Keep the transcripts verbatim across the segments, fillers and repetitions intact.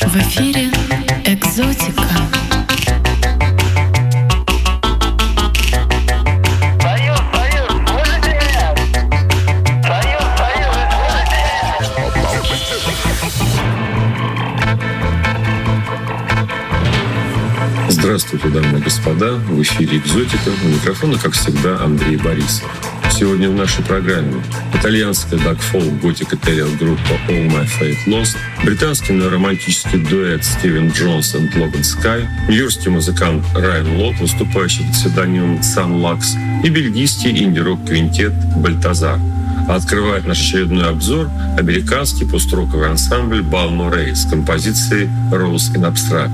В эфире «Экзотика». Здравствуйте, дамы и господа. В эфире «Экзотика». У микрофона, как всегда, Андрей Борисов. Сегодня в нашей программе итальянская дак-фолк готика-терриал группа All My Faith Lost, британский неоромантический дуэт Стивен Джонс и Логан Скай, нью-йоркский музыкант Райан Лот, выступающий под псевдонимом Sun Lux, и бельгийский инди-рок-квинтет Бальтазар. А открывает наш очередной обзор американский пост-роковый ансамбль Balmorhea с композицией Rose in Abstract.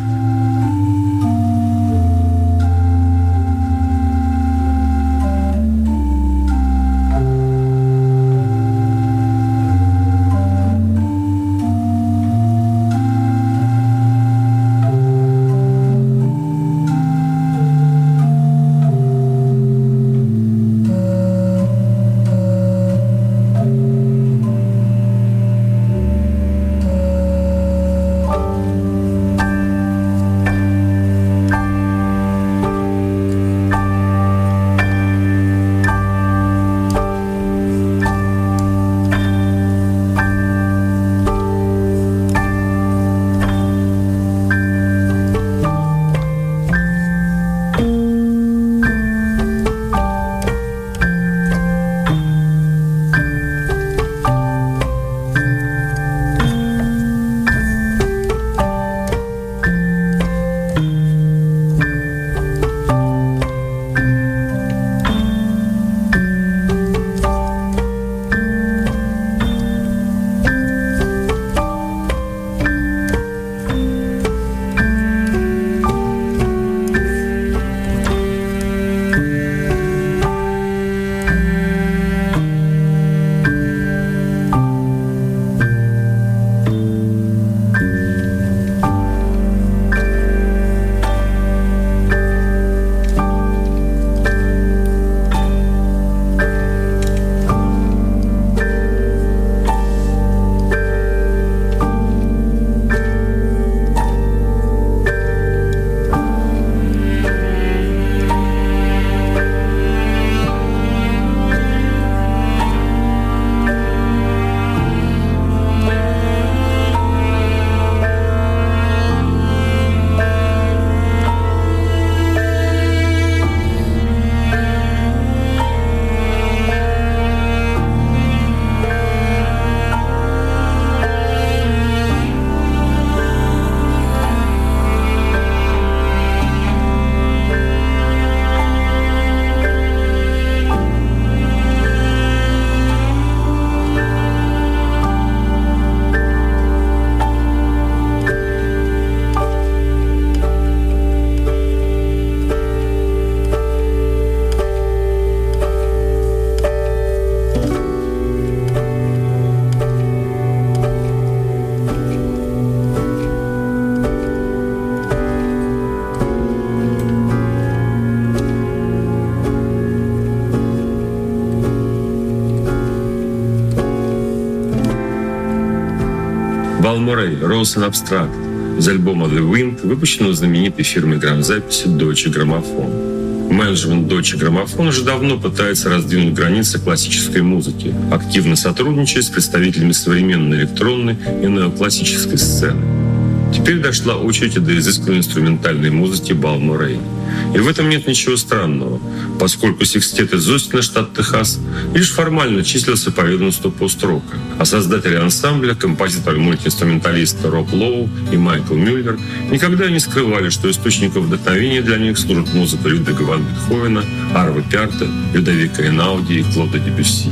Balmorhea Rose in Abstract из альбома The Wind, выпущенного знаменитой фирмой грамзаписи Deutsche Grammophon. Менеджмент Deutsche Grammophon уже давно пытается раздвинуть границы классической музыки, активно сотрудничая с представителями современной электронной и неоклассической сцены. Теперь дошла очередь до изысканной инструментальной музыки Balmorhea. И в этом нет ничего странного, поскольку секстет из Остина, штат Техас, лишь формально числился по ведомству пост-рока, а создатели ансамбля, композитор и мультиинструменталисты Роб Лоу и Майкл Мюллер, никогда не скрывали, что источником вдохновения для них служит музыка Людвига ван Бетховена, Арво Пярта, Людовика Эйнауди и Клода Дебюсси.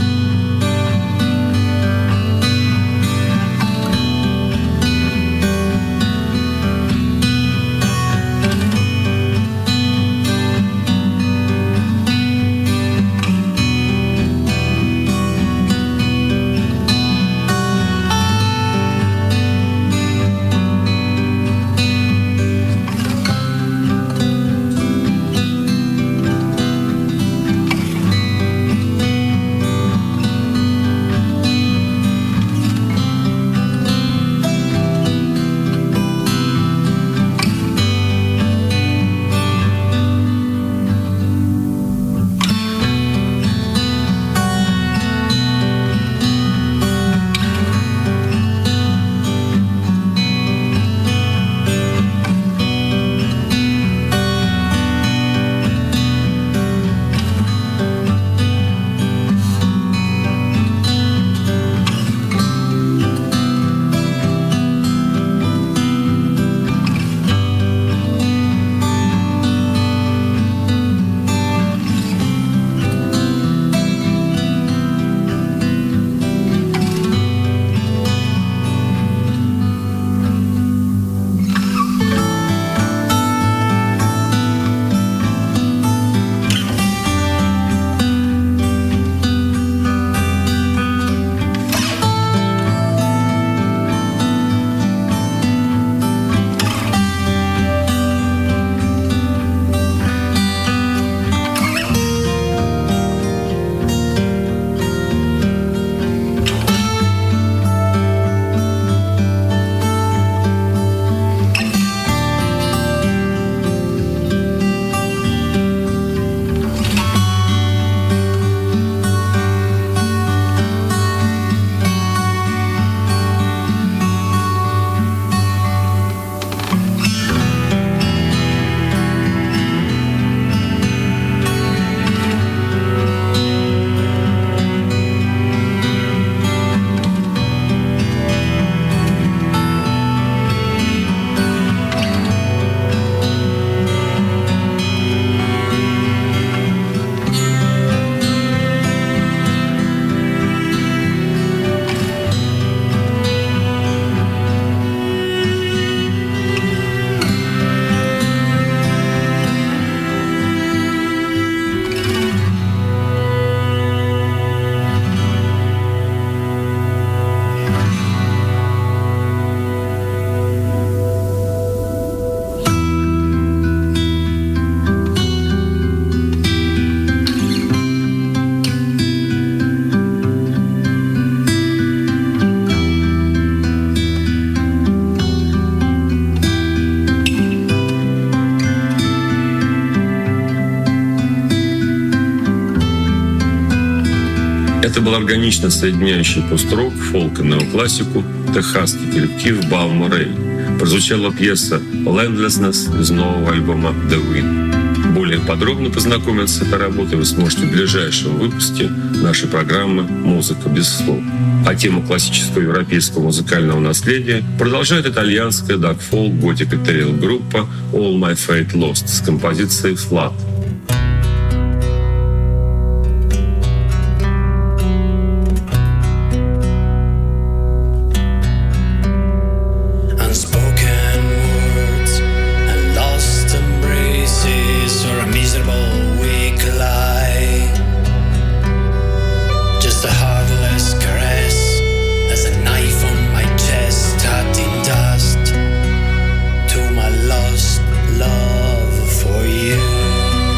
Это был органично соединяющий пост-рок, фолк и неоклассику техасский коллектив Balmorhea. Прозвучала пьеса «Landlessness» из нового альбома «The Wind». Более подробно познакомиться с этой работой вы сможете в ближайшем выпуске нашей программы «Музыка без слов». А тему классического европейского музыкального наследия продолжает итальянская дарк-фолк готика тейл группа «All My Fate Lost» с композицией «Flood». Love for you.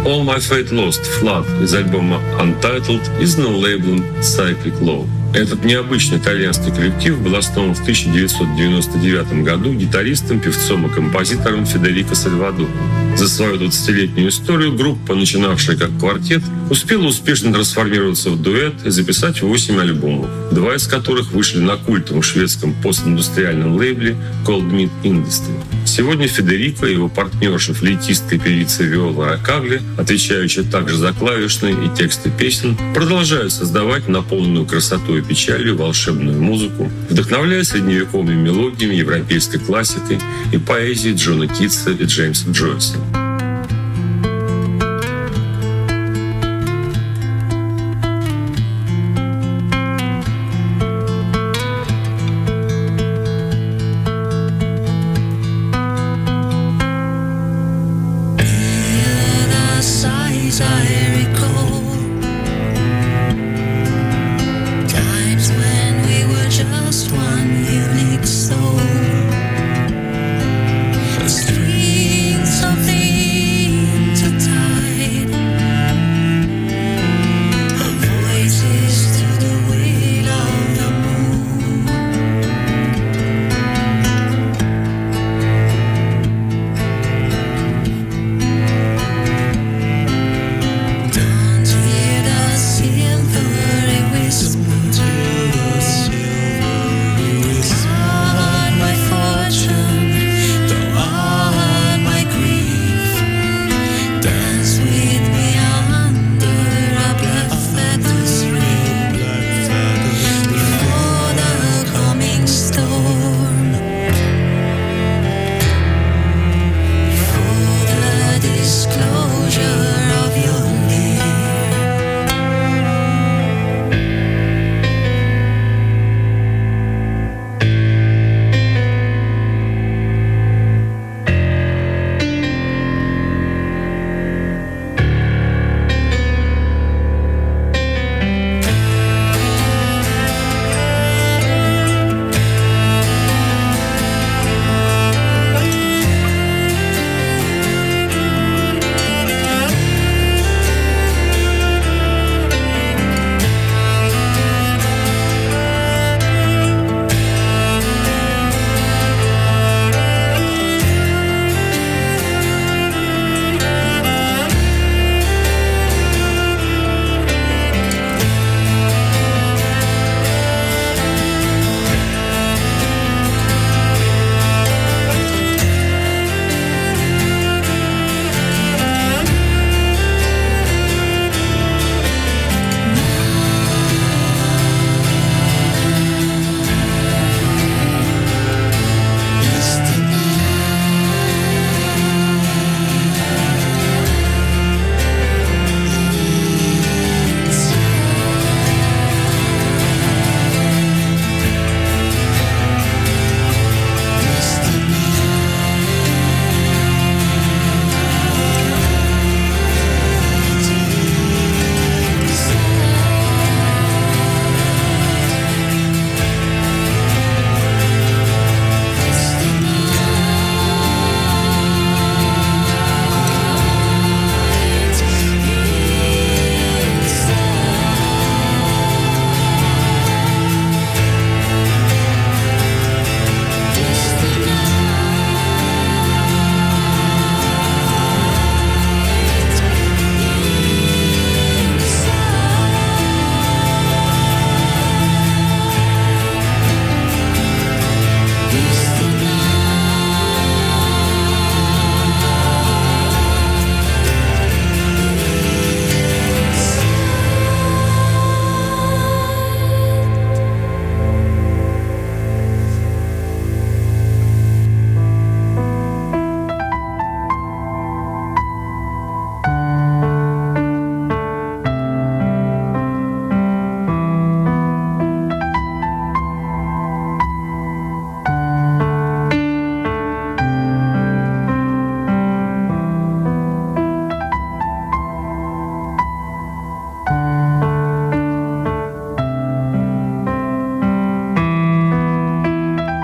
All My Fate Lost, Flood из альбома Untitled изданного лейблом Cyclic Law. Этот необычный итальянский коллектив был основан в тысяча девятьсот девяносто девятом году гитаристом, певцом и композитором Федерико Сальвадоро. За свою двадцатилетнюю историю группа, начинавшая как квартет, успела успешно трансформироваться в дуэт и записать восемь альбомов, два из которых вышли на культовом шведском постиндустриальном лейбле Cold Meat Industry. Сегодня Федерико и его партнерша, флейтистка и певица Виола Ракагли, отвечающая также за клавишные и тексты песен, продолжают создавать наполненную красотой и печалью волшебную музыку, вдохновляя средневековыми мелодиями, европейской классикой и поэзией Джона Китса и Джеймса Джойса.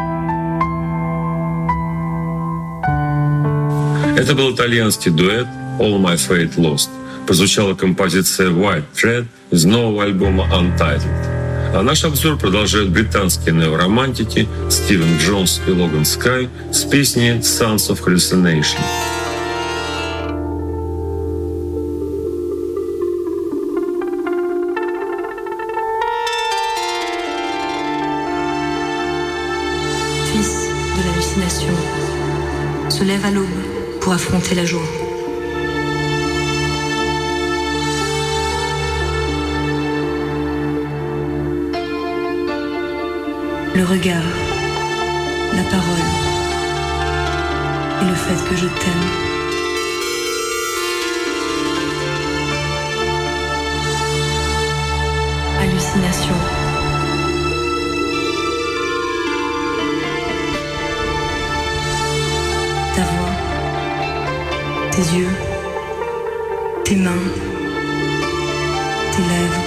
Это был итальянский дуэт All My Fate Lost. Прозвучала композиция White Thread из нового альбома Untitled. А наш обзор продолжают британские неоромантики Стивен Джонс и Логан Скай с песней Sons of Hallucination. Fils de l'hallucination, se lève à l'aube pour affronter la joie. Le regard, la parole et le fait que je t'aime. Hallucination. Ta voix, tes yeux, tes mains, tes lèvres.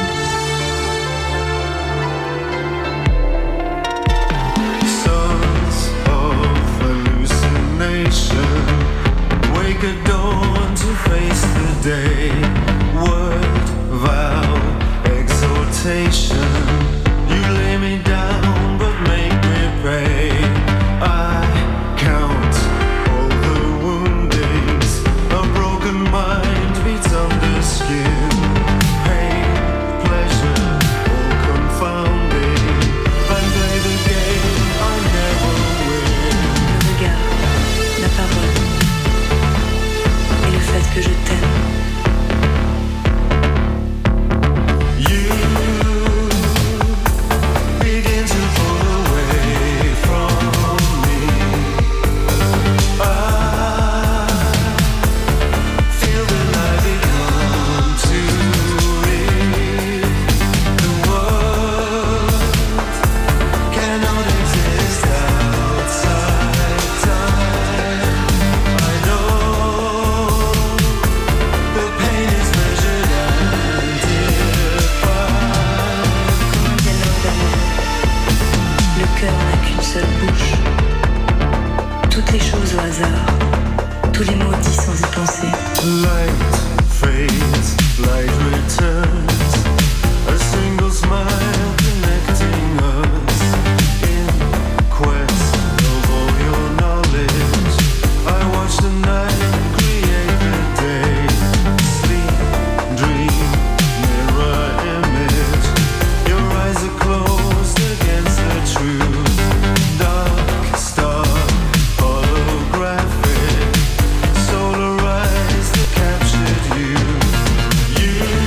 Wake at dawn to face the day. Word, vow, exhortation. You lay me down but make me pray. I count all the woundings. A broken mind beats under skin. Pain, pleasure, all confounding. I play the game I never win. Le regard, la parole et le fait que je t'aime. You begin to pull away from me. I feel that I become too real. The world cannot exist outside time. I know the pain is measured and defined. Dialogue d'amour. Le cœur n'a qu'une seule bouche. Toutes les choses au hasard. Tous les mots dits sans y penser. Light fades, light returns. A single smile connecting us. In quest of all your knowledge, I watch the night create the day. Sleep, dream, mirror image. Your eyes are closed against the truth. Dark star, holographic. Solar eyes that captured you. You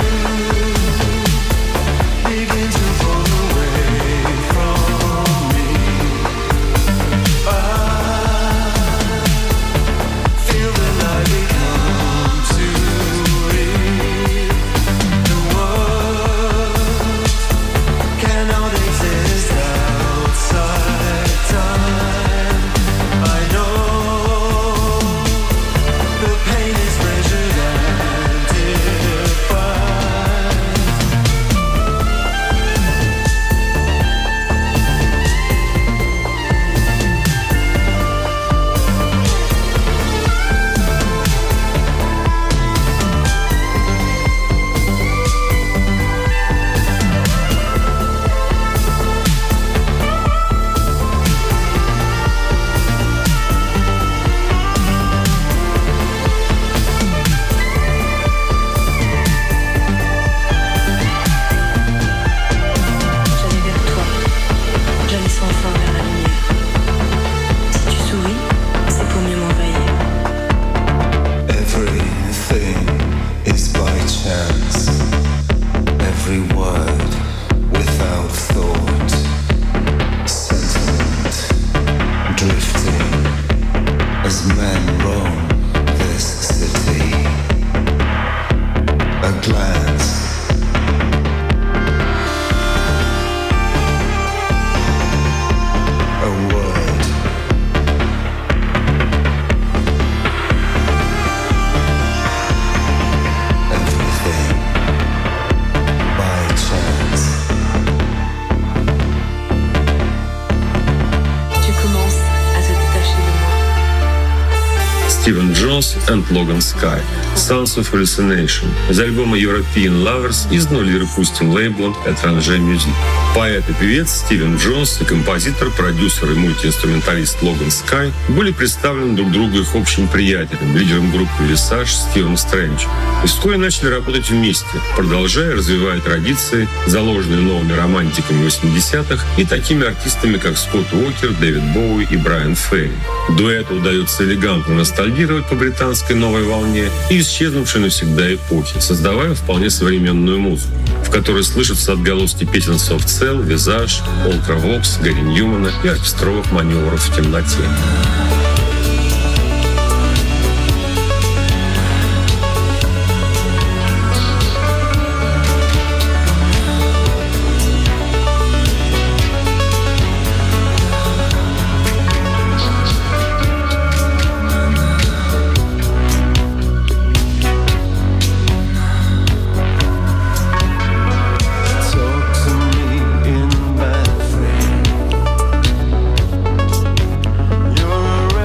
Стивен Джонс and Logan Sky, Sounds of Hallucination, из альбома European Lovers, изданного лирикустим лейблом Étranger Music. Поэт и певец Стивен Джонс и композитор, продюсер и мультиинструменталист Логан Скай были представлены друг другу их общим приятелем, лидером группы Visage Стивом Стрэнджем. И вскоре начали работать вместе, продолжая развивать традиции, заложенные новыми романтиками восьмидесятых и такими артистами, как Скотт Уокер, Дэвид Боуи и Брайан Ферри. Дуэту удается элегантно ностальгировать по британской новой волне и исчезнувшей навсегда эпохи, создавая вполне современную музыку, в которой слышатся отголоски песен Soft Cell, Visage, Ultravox, Гарри Ньюмана и оркестровых маневров в темноте. You're a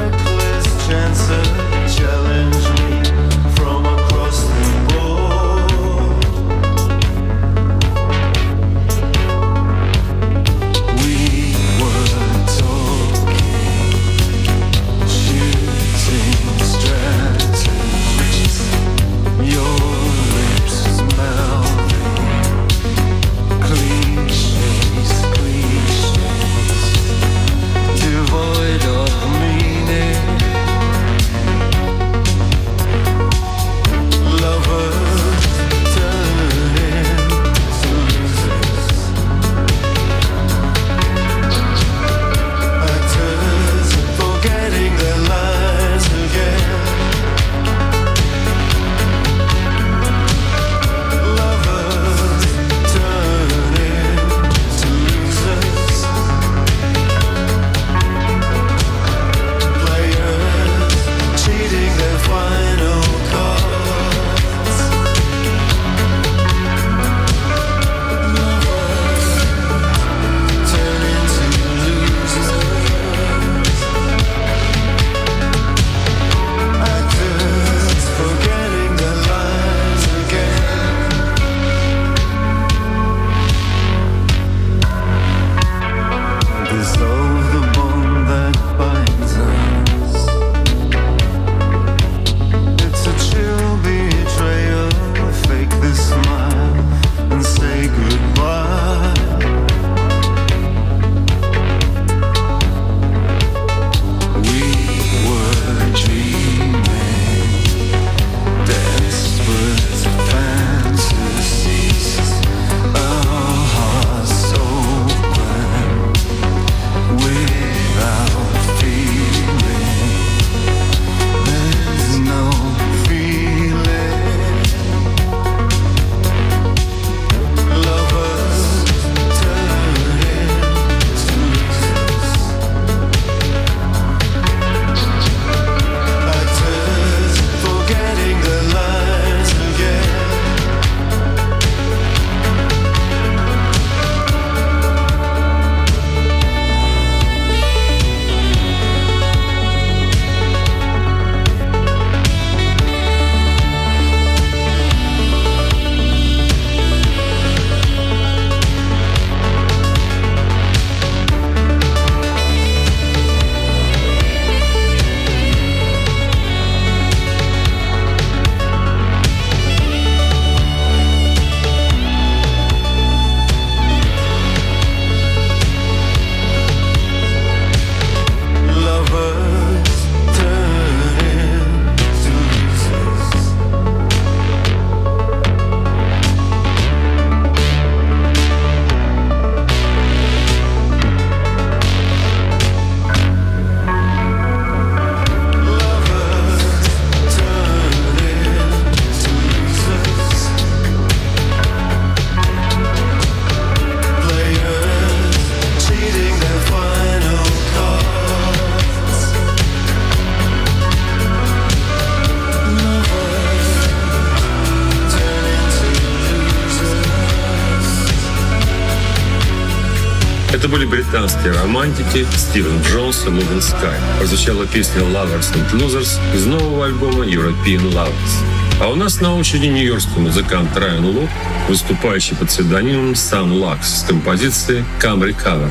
Это были британские романтики Стивен Джонс и Логан Скай. Прозвучала песня «Lovers and Losers» из нового альбома «European Lovers». А у нас на очереди нью-йоркский музыкант Райан Лок, выступающий под псевдонимом Sun Lux с композицией «Come Recover».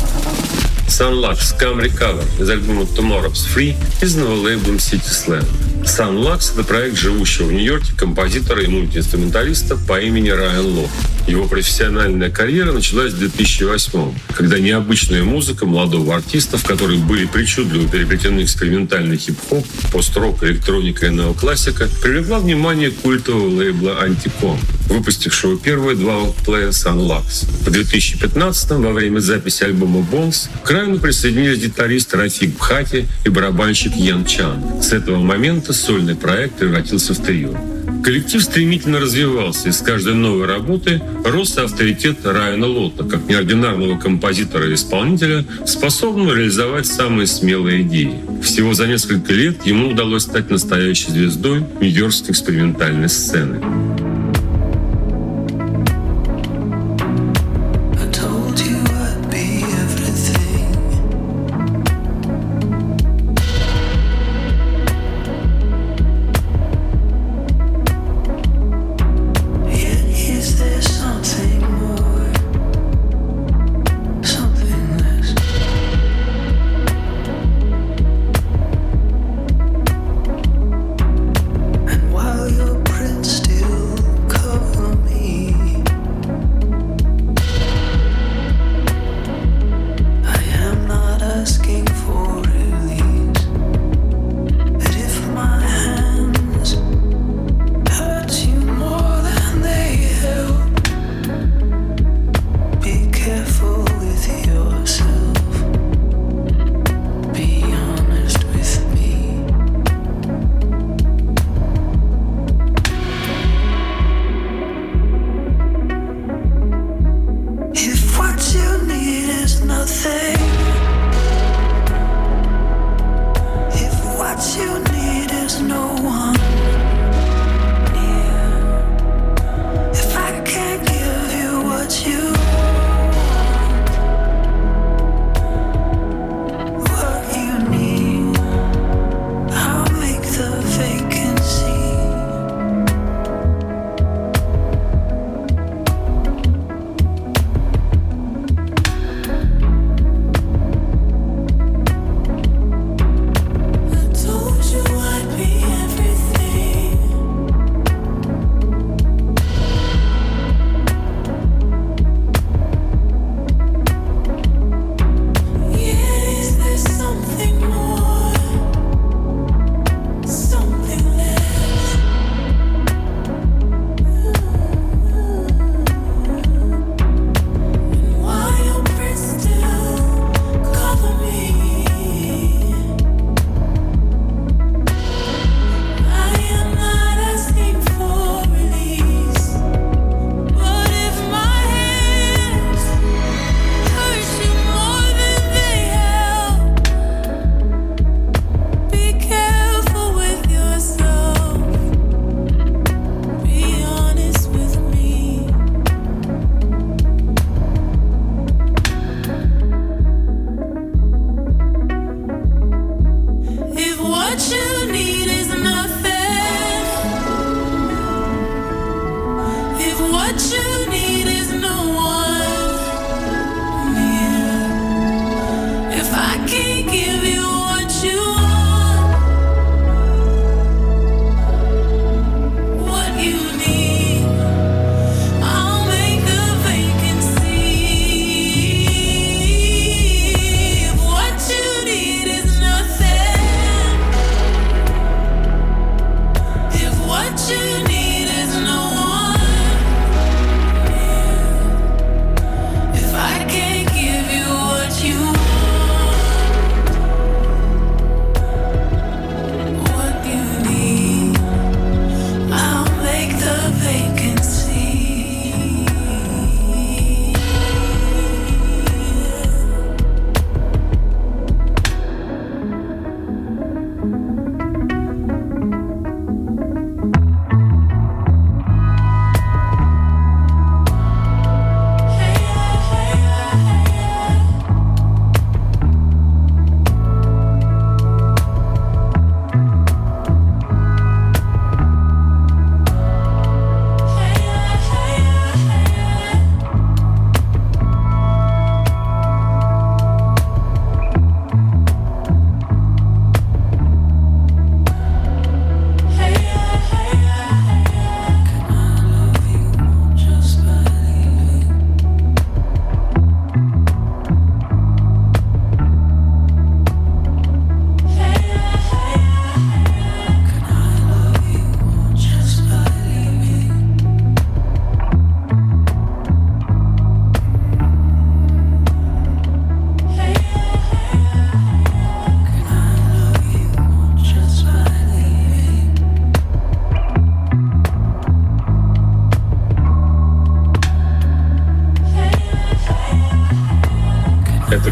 Sun Lux, Come Recover из альбома Tomorrow's Free, изданного лейблом City Slang. Sun Lux — это проект живущего в Нью-Йорке композитора и мультиинструменталиста по имени Райан Лот. Его профессиональная карьера началась в две тысячи восьмом, когда необычная музыка молодого артиста, в которой были причудливо переплетены экспериментальный хип-хоп, пост-рок, электроника и неоклассика, привлекла внимание культового лейбла Anticon, выпустившего первые два лонгплея Sun Lux. В две тысячи пятнадцатом, во время записи альбома Bones, к Райану присоединились гитарист Рафик Бхати и барабанщик Ян Чан. С этого момента сольный проект превратился в трио. Коллектив стремительно развивался, и с каждой новой работы рос авторитет Райана Лота, как неординарного композитора и исполнителя, способного реализовать самые смелые идеи. Всего за несколько лет ему удалось стать настоящей звездой нью-йоркской экспериментальной сцены.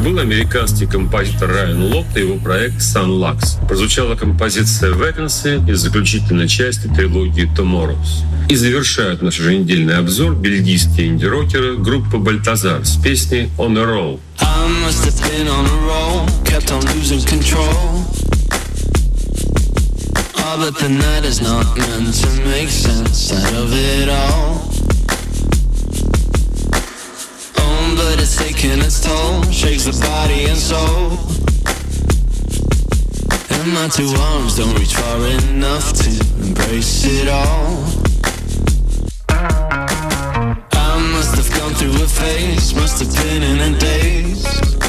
был американский композитор Райан Лотт и его проект Sunlux. Прозвучала композиция Vacancy из заключительной части трилогии Tomorrows. И завершают наш еженедельный обзор бельгийские инди-рокеры группы Balthazar с песней On a Roll. I must have been on a roll, kept on losing control. Oh, but the night is not meant to make sense out of it all. Oh, but it's taking its toll, shakes the body and soul. And my two arms don't reach far enough to embrace it all. I must have gone through a phase, must have been in a daze.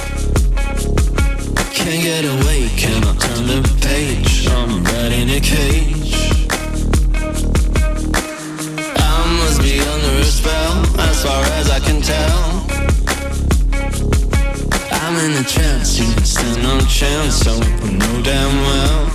Can't get away, cannot turn the page, I'm right in a cage. I must be under a spell, as far as I can tell. I'm in a trance, you can stand no chance, so I know damn well.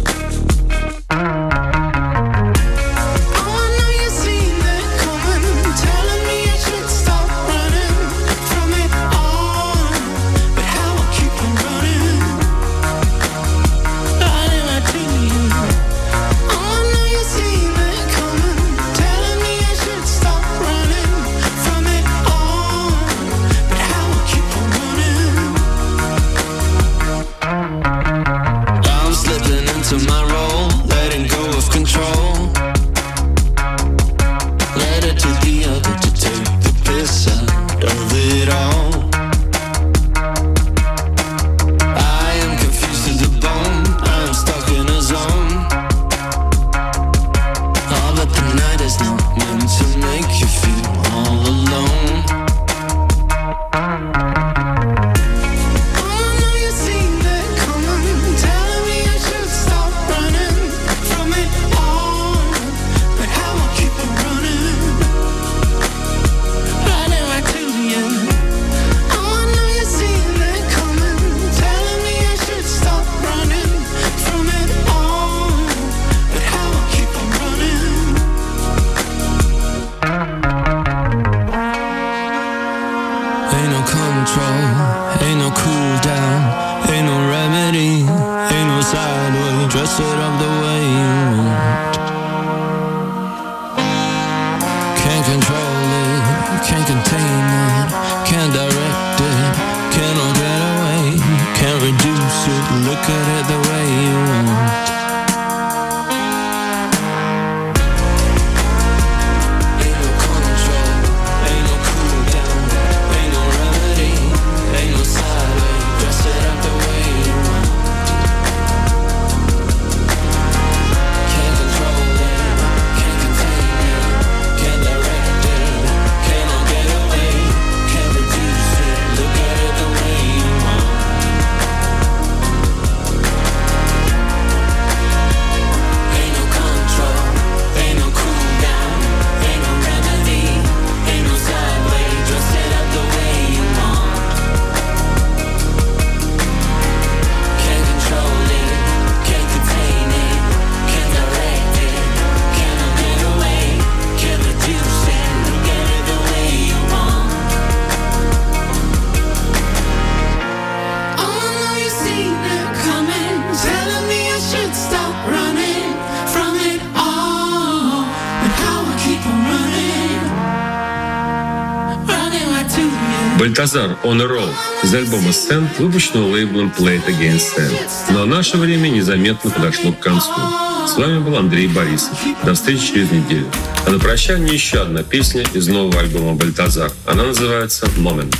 Balthazar On a Roll из альбома Sand, выпущенного лейблом Play It Again Sand. Но наше время незаметно подошло к концу. С вами был Андрей Борисов. До встречи через неделю. А на прощание еще одна песня из нового альбома Balthazar. Она называется «Moment».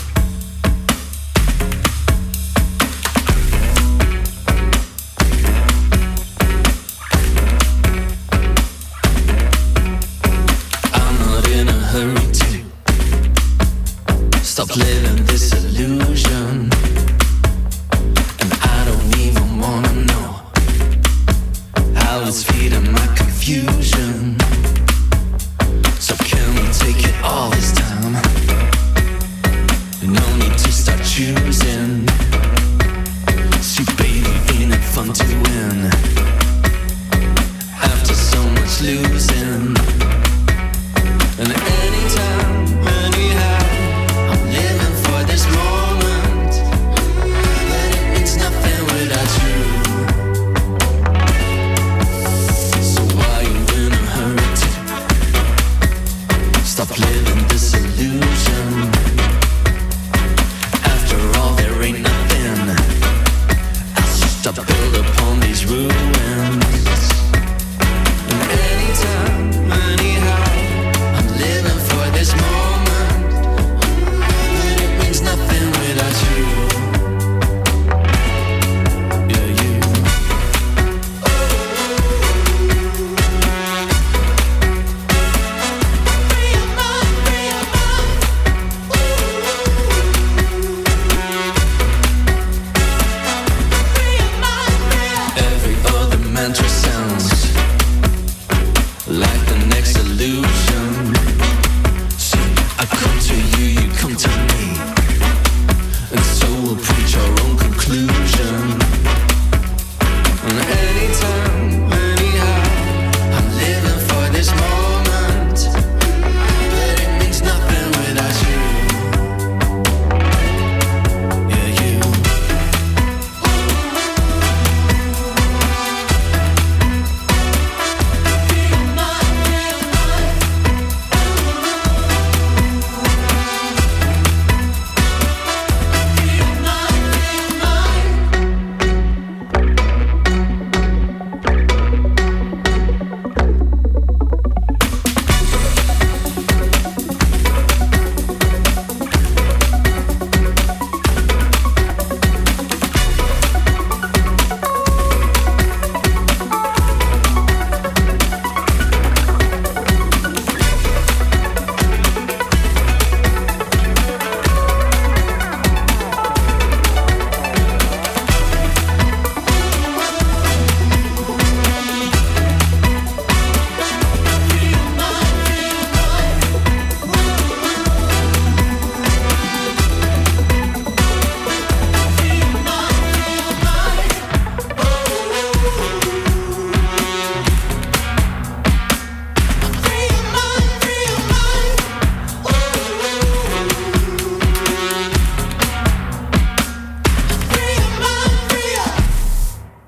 Stop living this illusion, and I don't even wanna know how it's feeding my confusion. So can we take it all this time? No need to start choosing. See, baby, ain't it fun to win after so much losing? And anytime, anyhow, I'm living for this moment. ruins. And anytime, anyhow, I'm living for this moment. But it means nothing without you. Yeah, you. Every other mantra sounds like the next illusion. See, I come to you, you come to me, and so we'll preach our own conclusion. And anytime